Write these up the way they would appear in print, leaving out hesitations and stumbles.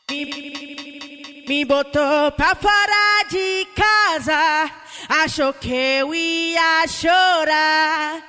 Me botou pra fora de casa, achou que eu ia chorar.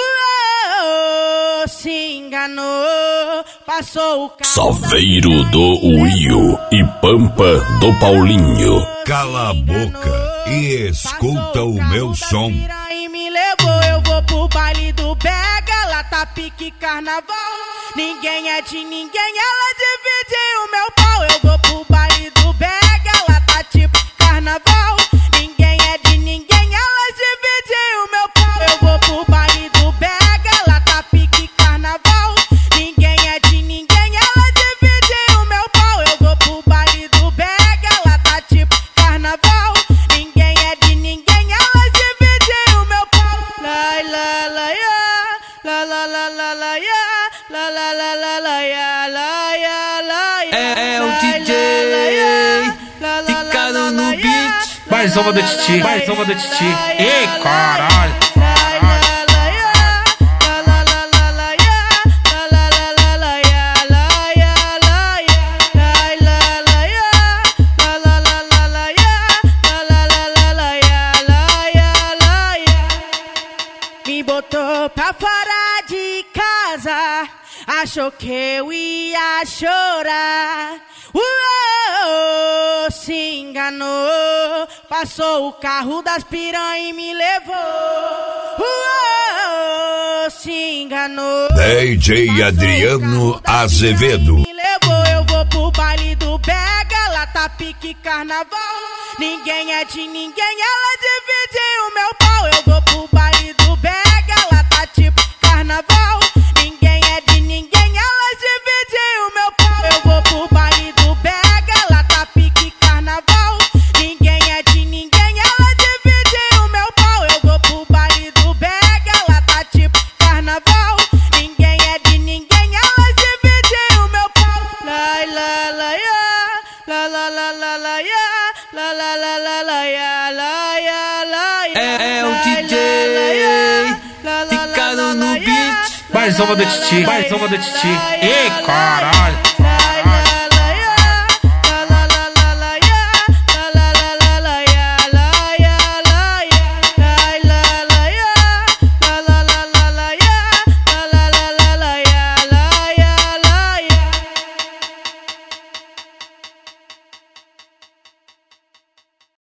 Se enganou, passou o carro. Salveiro do Uio e Pampa do Paulinho. Cala a boca e escuta o meu som. E me levou, eu vou pro baile do Bega, lá tá pique carnaval. Ninguém é de ninguém, ela divide o meu pau. Eu vou pro baile do Bega, lá tá tipo carnaval. Ninguém é de ninguém, ela divide o meu pau. Eu vou pro baile do Bega, lá tá pique carnaval. Ninguém é de ninguém, ela divide o meu pau. Eu vou pro baile do Bega, lá tá tipo carnaval. Ninguém é de ninguém, ela divide o meu pau. La la la ya, la la la la la ya, la la la la la ya, la ya la ya. É o DJ ficando no beat. Mais uma do Titi, mais uma do Titi. Ê, caralho. Me botou pra fora de casa, achou que eu ia chorar. Se enganou, passou o carro das piranha e me levou. Se enganou. DJ Adriano Azevedo. Me levou, eu vou pro baile do Bega, lá tá pique carnaval. Ninguém é de ninguém, ela divide o meu pau. Eu vou pro baile do Bega, lá tá tipo carnaval. Ninguém é de ninguém, ela divide o meu pau. Eu vou pro baile do Bega, lá tá pique carnaval. Ninguém é de ninguém, ela divide o meu pau. Eu vou pro baile do Bega, lá tá tipo carnaval. Ninguém é de ninguém, ela divide o meu pau. La la la ya, la la la la la ya, la la la la la ya, la ya la ya. É o DJ ficando no beat. Mais uma do Titi, mais uma do Titi. Ê, caralho.